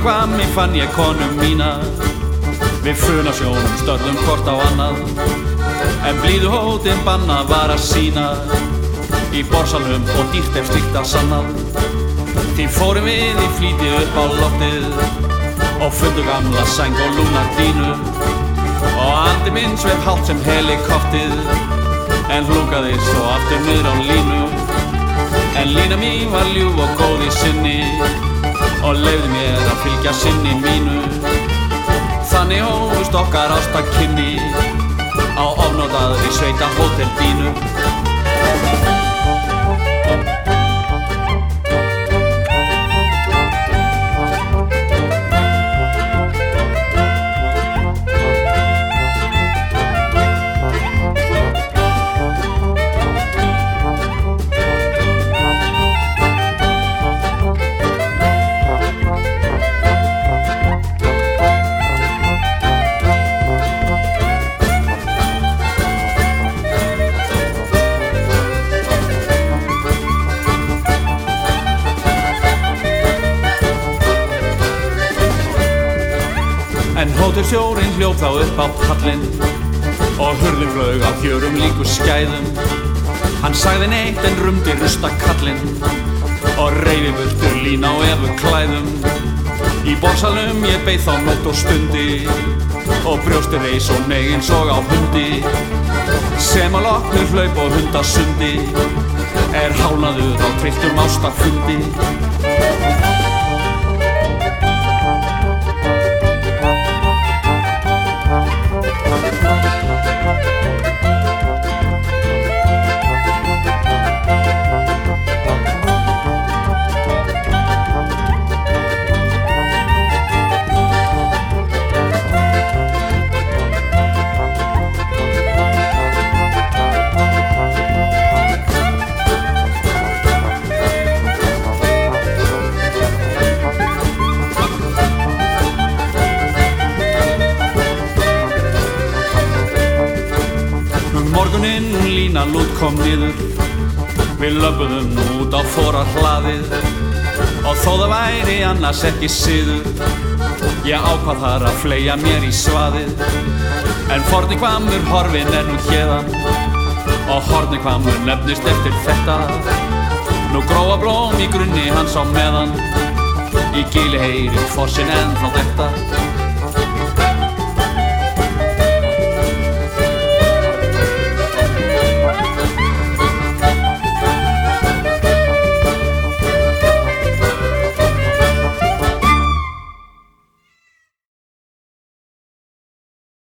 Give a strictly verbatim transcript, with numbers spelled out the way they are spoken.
Fornahvammi fann ég konu mína, við Funasjónum störðum hvort á annað, en blíðuhótinn bannað var að sýna, í borsalum og dýrt ef slíkt að sannað. Því fórum við í flýti upp á loftið og fundu gamla sæng og lúna dínu, og andi minn sveif hátt sem helikoptið, en hlungaði svo aftur niður á línu. En lína mín var ljúf og góð í sinni og leyfði mér að fylgja sinni mínu. Þannig hófust okkar ástakynni á ofnotaðri sveita hóteldínu. En hótelsjórinn hljóp þá upp á pallinn og hurðin flaug á fjörum líku skæðum. Hann sagði neitt en rumdi rustakallinn og reif í burtu lína og efu klæðum. Í borsalum ég beið þá nótt og stundi og brjósti reis og neginn sog á hundi, sem á loknu hlaup og hundasundi er hálnaður á trylltum ástarfundi. Morguninn lína lút kom niður, við löbbuðum út á forarhlaðið, og þó það væri annars ekki siður, ég ákvað þar að fleygja mér í svaðið. En Fornahvammur horfinn er nú héðan, og Hornahvammur nefnist eftir þetta. Nú gróa blóm í grunni hans á meðan, í gili heyrir fossinn ennþá þetta.